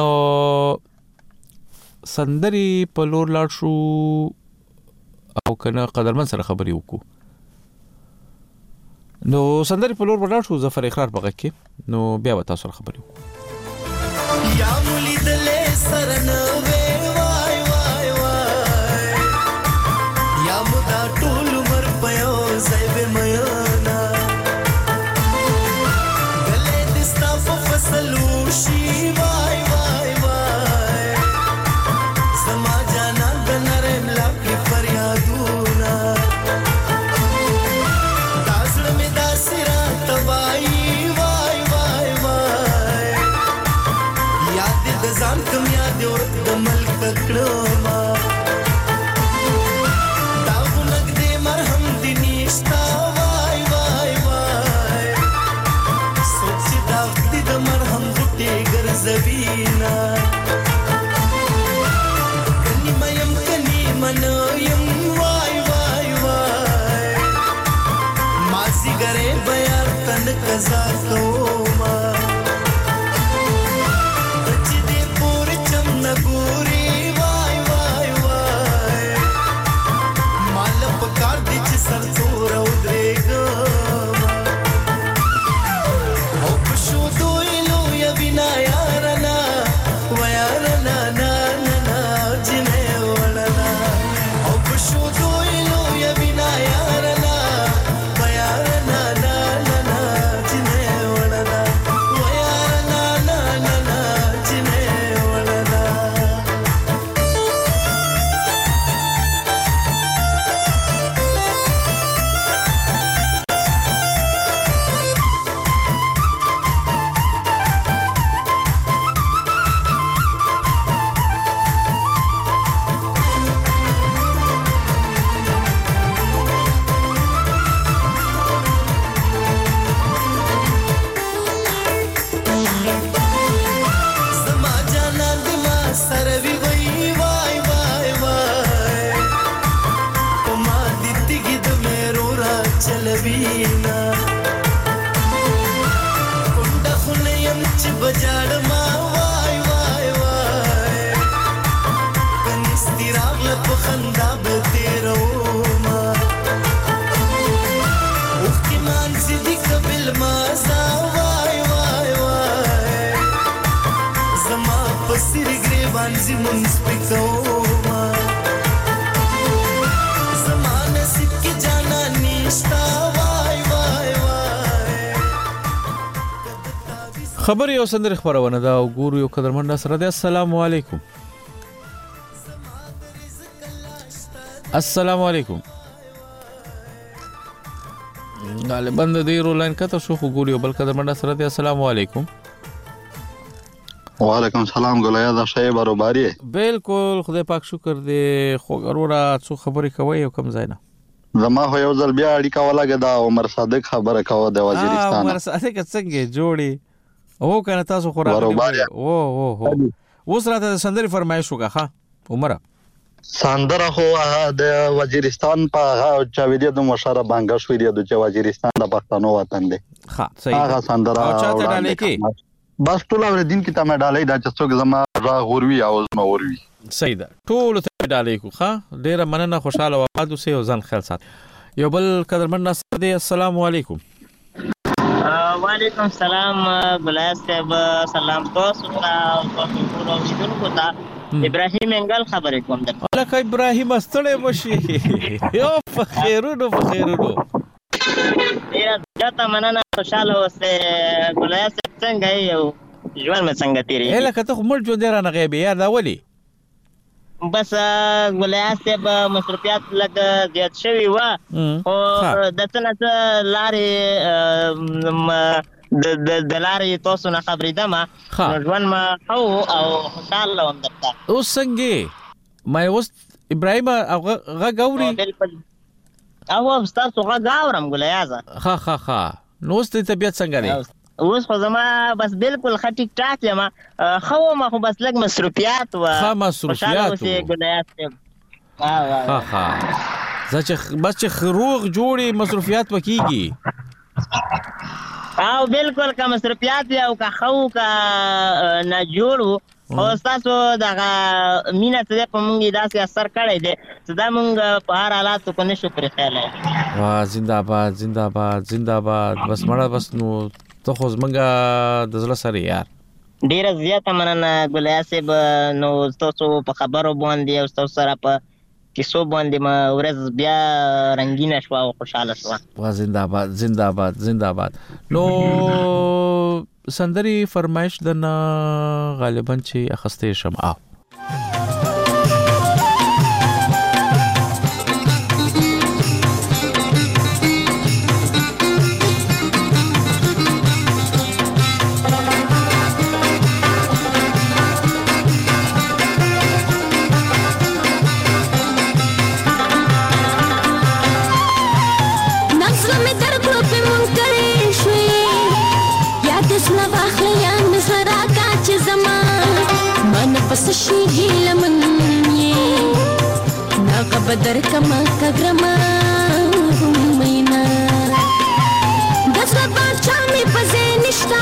سندري په لور لاړ شو او کنه قدرمن سره خبري وکړو. نو سندري په لور لاړ شو ظفر اقرار بغه کې نو بیا وتا سره خبري وکړو. یا مولي دلې سرنه وای وای وای یا مدا ټول مر پيو زيب ميانا دلې دستا په فصلو شي وای وای وای سما جانا بنرم لکه فریادونه داسړ می داسرا تبای وای وای وای یاد د ځان کوم یاد د ملک کړما دا ونګ دې مرهم دې نشتا وای وای وای سوچ دا دې د مرهم غټي ګرځوینا کني میم کني منیم وای وای وای ماسي ګره بیا تن قزا کوما نګوري وای وای وای مال په کار دي چې سر څور او درېګم او په شو دوی لو یا بنا یارنا و یارنا نا نا نا جنې ولنا او په شو دوی لو یا بنا یارنا و یارنا نا نا نا جنې ولنا و یارنا نا نا نا جنې ولنا چلوینا کونډه خونه يم چې بجاړ ما وای وای وای کني ستراغ په خندا به تیرو ما اوخ کی مان سيدي قبل ما زا وای وای وای زما پسیر گریبان زی منس پکو ما زمانه سید کی جانا نشتا خبر یو سندر خبرونه دا او ګورو یو قدرمن سره د السلام علیکم. السلام علیکم. غالبا د دې رو لاین کته شو خو ګوري بل قدر منډه سره دی. السلام علیکم. وعلیکم السلام. ګولیا دا شی برابرۍ بالکل خدای پاک شکر دې. خو ګورورا څو خبرې کوي او کم ځای نه زما خو یو ځل بیا اړیکه ولګه دا عمر صادق خبره کوي د وزیرستان. عمر صادق څنګه جوړي او کنه تاسو خو راغلی او او هو اوس راته سندري فرمایش وکړه. ها عمر سندره خو د وزیرستان په چاویدې د مشره بانګ شوې دی د وزیرستان د پښتنو وطن دی. ها صحیح هغه سندره او چاته ډالې کې بس ټول ور دین کې ته مې ډالې دا چې څوک زما را غوروي او زما وروي. صحیح ده ټول ته ډالې کو. ها ډیره مننه خوشاله وادو سه او ځان خیال سات. یو بل قدرمن ناصر دی. السلام علیکم. وعلیکم السلام. ګلای صاحب سلام تاسو ته او تاسو ټول اوریدونکو ته. ابراهیم انګل خبرې کوم درته. لکه ابراهیم استړې مشي یو فخیرونو فخیرونو ډیره زیاته مننه خوشاله اوسه. ګلای صاحب څنګه یو ژوند مې څنګه تیری اله کته خو مړ ژوند رانه غیبه یاد اولی بس ګلای صاحب مصرفیات لګ زیات شوی و او د څنګه لارې د د د لارې تاسو نه خبرې دمه ژوند ما او او خوشاله وم درته. اوس څنګه ما اوس ابراهیم هغه غوري او تاسو هغه غاورم ګلایازه. ها ها ها نو اوس طبيعت څنګه دی؟ اوس خو زما بس بالکل خټیک ټاک یم. خو ما خو بس لګ مصرفیات و ها مصرفیات ګلایاز. ها ها ها ځکه بس چې خروغ جوړي مصرفیات وکيږي. او بالکل که مصرفیات او که خو که نه جوړو او تاسو دغه مینه څه په مونږ داسې اثر کړی دی چې دا مونږ په هر حالاتو کې نشو پرې خیالای. واه زنده‌باد زنده‌باد زنده‌باد. بس مړه بس نو ته خو زمونږ د زړه سره یار. ډیره زیاته مننه ګلای صاحب. نو تاسو په خبرو باندې او تاسو سره په کیسو باندې ما ورځ بیا رنگینه شو او خوشاله شو. وا زنده‌باد زنده‌باد زنده‌باد. نو سندري فرمایش د غالبا چې اخستې شمع سشي هيله مني ناقه بدر كما كغرما مينا دزرا باچامي پزينشتا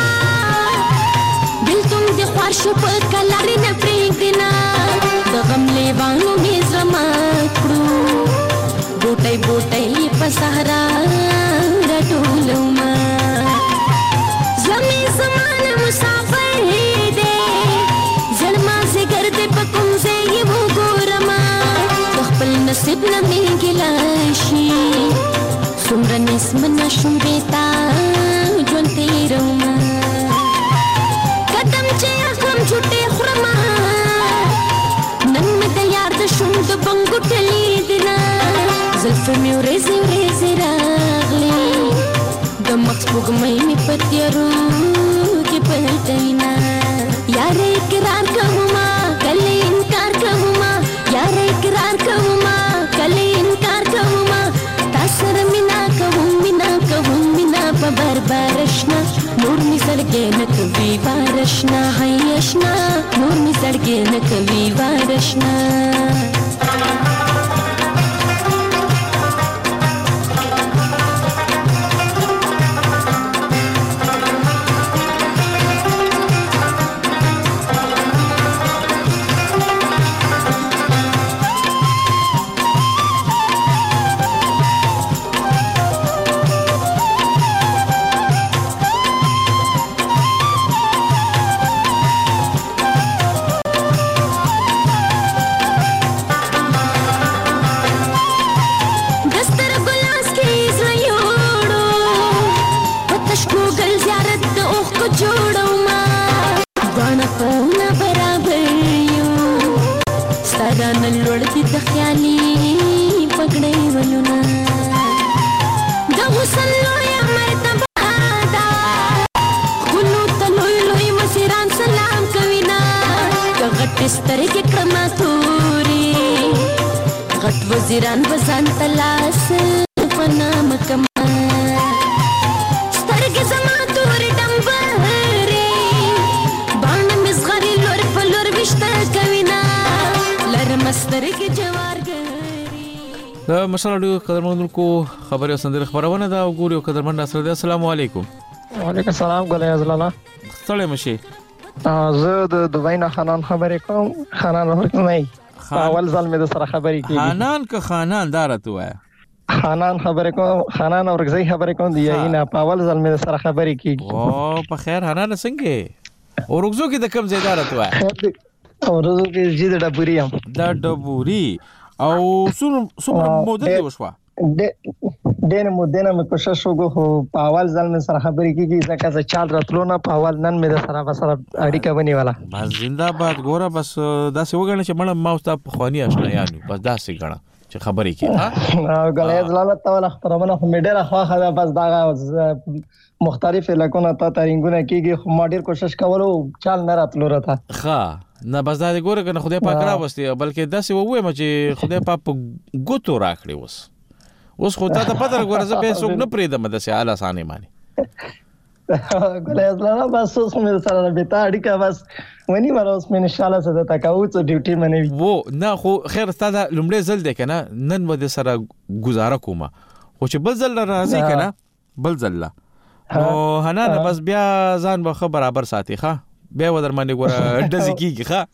دلتم دي خوار شو په کلاري نه پرېږدنا دغم لیوانو میزما کړو بوټي بوټي په صحرا راټولما زمي زمانه مسافر نصیب نمی گلاشی سمرا نسم نشم بیتا جون تیرما قدم چه اخلم جوٹے خورما نن می دیار دشم دو بنگو ٹلی دینا زلف میو ریزی ریزی راغلی دو مخص بگمائی می پتیارو کی پلٹینا یار اقرار کهما کلی انکار کهما یار اقرار کهما کلی انکار کهما تاسر مینا کهم مینا کهم مینا په بربرشنا نور می سړګې نه کوي وارشنا هيشنا نور می سړګې نه کوي وارشنا کړې ولونه د حسن لوی مرتبه دا خلو ته لوی لوی مسیران سلام کوي نا غټ سترګې کړما توري غټ وزیران بزان تلاس فنا مکما سترګې زما توري ډمبرې باندې مزغري لور په لور وشته کوي نا لرم سترګې جوار دا مشالډو قدرمنونکو خبري سندره خبرونه دا وګوري او قدرمن سره د السلام علیکم وعلیکم السلام ګلای ازلاله ستړی مشي زه د دوی نه خانان خبرې کوم خانان ورکمای اول ځل مې د سره خبرې کیږي خانان که خانان دارته وای خانان خبرې کوم خانان ورګزي خبرې کوم دی نه په اول ځل مې د سره خبرې کیږي او په خیر خانان څنګه ورګزو کې د کم ځای دارته وای ورګزو کې جې د ډبوري هم د ډبوري او څومره څومره مودې وشوه ډېر مودې نه مې کوشش وکړو خو په اول ځل مې سره خبرې کیږي ځکه چې چال راتلو نه په اول نن مې د سره سره اړیکه ونیوله بس زنده‌باد ګوره بس داسې وګڼه چې مړه ما اوس ته خواني آشنا یانو بس داسې غړه چې خبرې کې ها غلې ځلاله تاوله خبرونه خو مې ډېر خواخه ده بس دا مختلف علاقونه ته ترنګونه کیږي خو ما ډېر کوشش کولو چال نه راتلو راته ښه نه بس دا ګوره کنه خدای پاک را وستي بلکې داسې ووایم چې خدای پاک ګوتو راکړي وس اوس خو ته پته راغوره زه به څوک نه پریدم د سیاله سانې مانی ګلای ازلاله بس اوس مې سره به تا اړیکه بس ونی مر اوس مې ان شاء الله زه تکاو ته ډیوټي منوي وو نه خو خیر ستاسو لمړی ځل دی کنه نن و د سره گزاره کومه خو چې بل ځل راځي کنه بل ځل نو حنان بس بیا ځان به خبر برابر ساتي ښا بیا و در باندې ګوره دزې کیږي ښا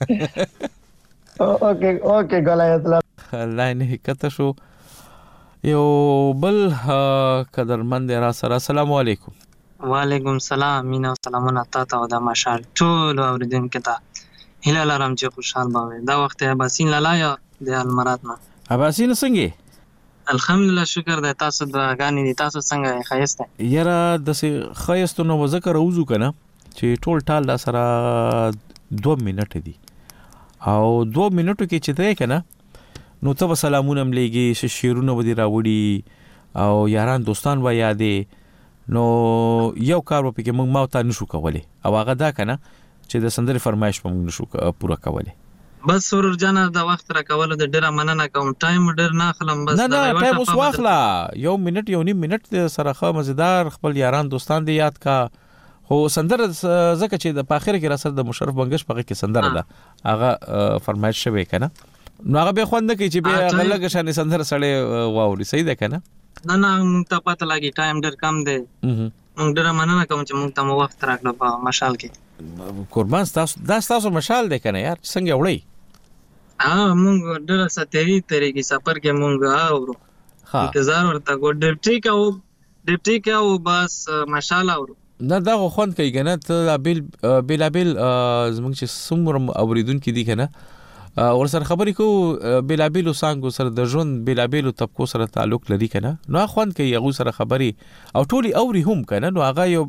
اوکې اوکې ګلای ازلاله الله نه کته شو یو بل قدرمن را سره السلام علیکم وعلیکم السلام مینا سلامونه تاسو او د مشال ټول اوریدونکو ته هله لرم چې خوشحال باوي دا وخت اباسین لاله د المرات نه اباسین څنګه الحمدلله شکر د تاسو د غانې دي تاسو څنګه خیسته یاره د خیستو نو ذکر اوزو کنه چې ټول ټال دا سره دو منټ دي او دو منټو کې چې ده کنه نو ته سلامونه مليږي شیرونه ودی راوړي او یاران دوستان و یادې نو یو کار په کې موږ ماوته نشو کولای او هغه دا کنه چې د سندري فرمایش په موږ نشو پوره کولای بس سرور جانا د وخت را کول د ډیره مننه کوم ټایم ډیر نه خلم بس نه نه ټایم اوس واخلا یو منټ یو نیم منټ سره خو مزیدار خپل یاران دوستان دی یاد کا خو سندره زکه چې د پاخره کې را سره د مشرف بنگش په کې سندره ده هغه فرمایش شوی کنه نو هغه به خوند کوي چې به غلګ شانې سندره سړې واوري صحیح ده کنه نه نه موږ ته پته لګي ټایم ډیر کم دی موږ ډیر مننه کوم چې موږ ته وخت راکړو په مشال کې قربان تاسو دا تاسو مشال دی کنه یار څنګه وړي ها موږ ډیر ستوري طریقې سفر کې موږ اورو انتظار ورته ګور ډیپټي کاو ډیپټي کاو بس مشال اورو نه دا خوند کوي کنه ته بیل بیل بیل زمونږ چې سمور اوریدونکو دي کنه ور سره خبرې کو بلابلو سانګو سره د ژوند بلابلو طبقو سره تعلق لري کنه نو خوند کوي هغه سره خبرې او ټولي اوري هم کنه نو هغه یو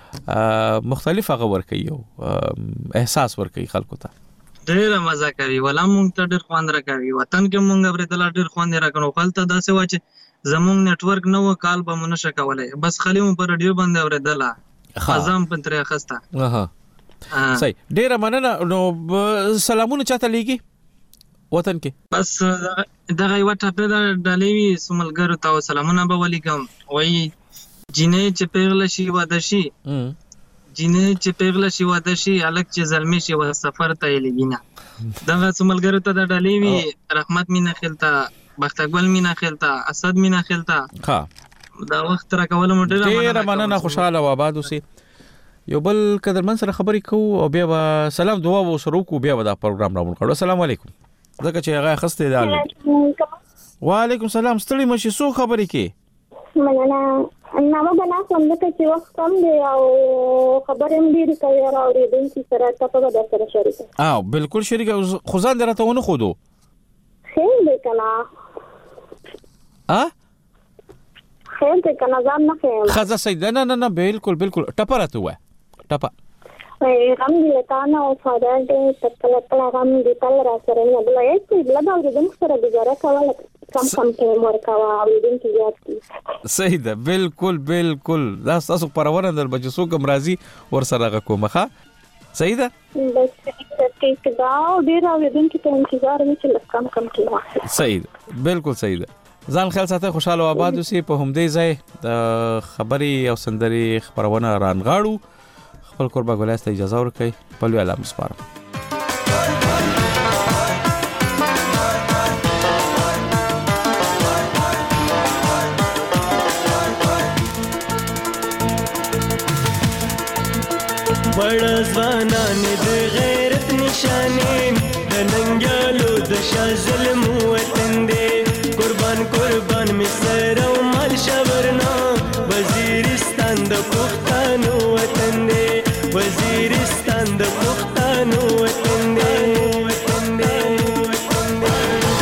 مختلف هغه ور کوي احساس ور کوي خلکو ته ډېر مزه کوي ولا مونږ ته ډېر خوند را کوي وطن کې مونږ اوریدل ډېر خوند را کوي خپل ته داسې و چې زمونږ نتورک نو کال به مونږ نشه کولای بس خلی مون پر ډېر باندې اوریدل خزم پنتره خسته اها صحیح ډېر مننه نو سلامونه چاته لګي وطن کې بس دغه یو ټاپه د ډالېوي سملګرو ته سلامونه به ولیکم وای جنې چې پیغله شي واده شي جنې چې پیغله شي واده شي الک چې زلمی شي و سفر ته لګینا دغه سملګرو ته د ډالېوي رحمت مینا خلتا بختګل مینا خلتا اسد مینا خلتا ها دا وخت را کولم ډېر مننه خوشاله و آباد اوسې یو بل قدرمن سره خبرې کوو او بیا سلام دعا و سره کو بیا دا پروګرام راوړو کړو السلام علیکم زکه چې هغه خسته دی وعلیکم السلام ستړي مشي سو خبرې کې مننه نامه بنا څنګه چې وخت کم دی او خبرې هم ډېرې کوي او اورېدونکي سره تاسو به درسره شریک او بالکل شریک خو ځان درته ونه خودو خیر دی کنه ا خیر دی کنه ځان نه خیر خزه سید نه نه نه بالکل بالکل ټپرته و ټپا غم دې لتانا او فادر دې تکل تکل غم دې تل را سره نه بلای چې بل دا دې موږ سره گزاره کوله کم کم ټایم ورکوه اورېدونکي زیات دي. صحیح ده، بالکل بالکل. دا ستاسو خپرونه در به چې څوک هم راځي ورسره هغه کومه. ښه صحیح ده، بس ټیک ده. او ډېر اورېدونکي ته انتظار وي چې لږ کم کم ټایم واخلي. صحیح ده، بالکل صحیح ده. ځان خیال ساته، خوشاله او آباد اوسئ. په همدې ځای د خبرې او سندرې خپرونه رانغاړو. خپل کوربه ګلایست ته اجازه ورکړئ. په لوی الله مسپارم. بڑا ځوانان د غیرت نشانې د ننګیالو د شاه ظلم وطن دی. قربان قربان می سر او مال شورنا وزیرستان د پښتنو وطن دی. وزیرستان د پښتنو وطن دی. وطن دی وطن دی.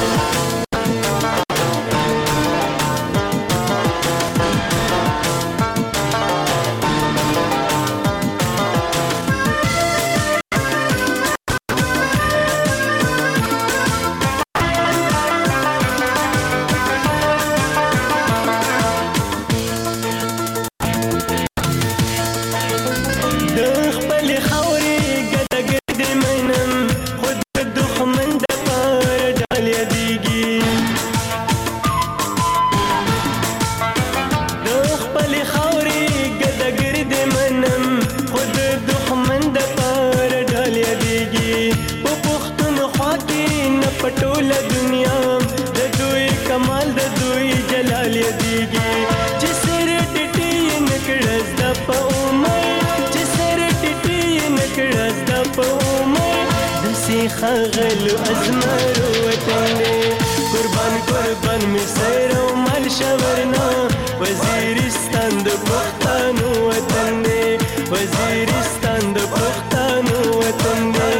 خغلو ازمرو وطن دی. قربان قربان می سر او مال شورنا وزیرستان د پښتنو وطن دی. وزیرستان د پښتنو وطن دی.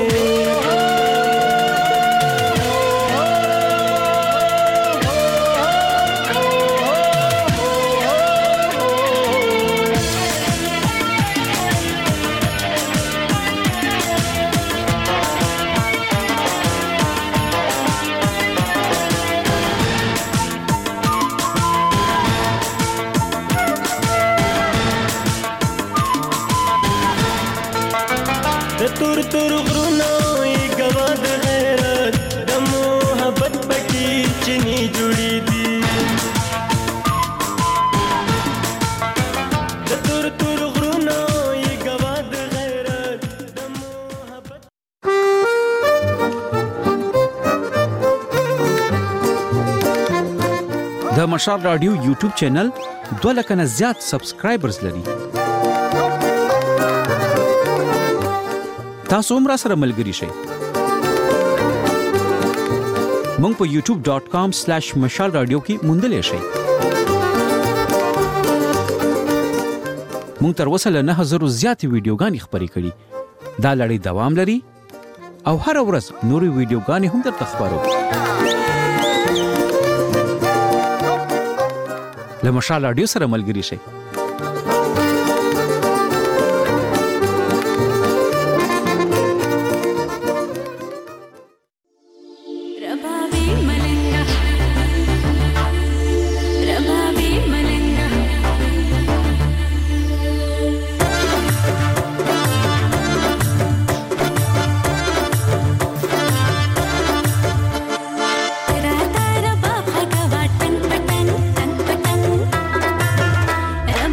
تور تور غرونو ای گوا د غیرت د محبت پکې چني جوړې دي. د تور تور غرونو ای گوا د غیرت د محبت. د مشال رادیو یوټیوب چینل دوه لکه نه زیات سبسکرایبرز لري. تاسو هم را سره ملګری شئ. مونږ په یوټیوب ډاٹ کام سلیش مشال رادیو کې موندلی شئ. مونږ تر اوسه له نه زرو زیاتې ویډیوګانې خپرې کړي. دا لړۍ دوام لري او هره ورځ نورې ویډیوګانې هم درته خپرو. له مشال رادیو سره ملګری شئ. Raba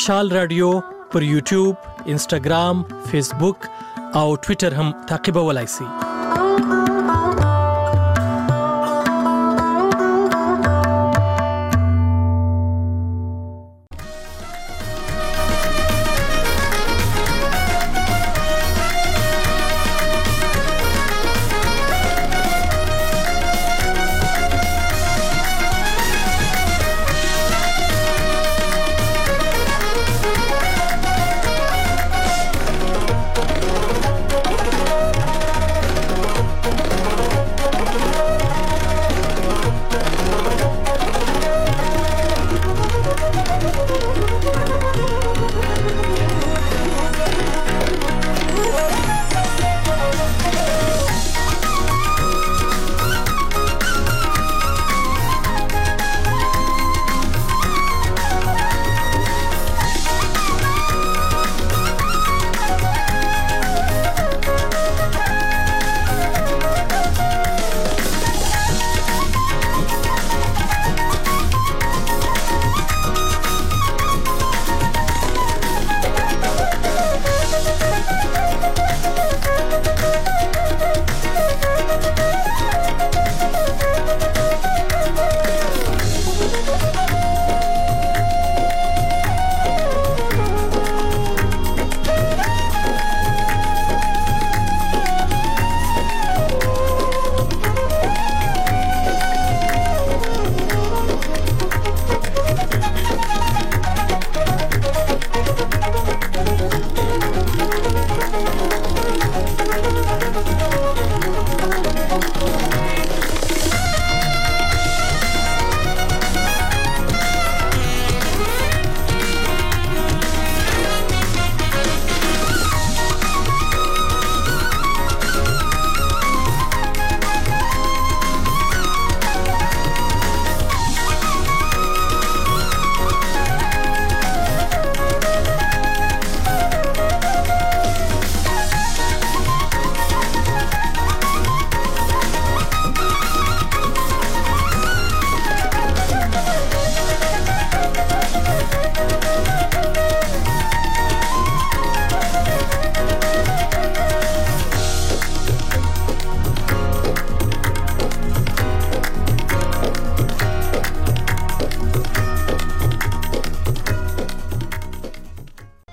مشال رادیو پر یوټیوب، انسټاګرام، فیسبوک او ټوئیټر هم تعقیبولای شئ.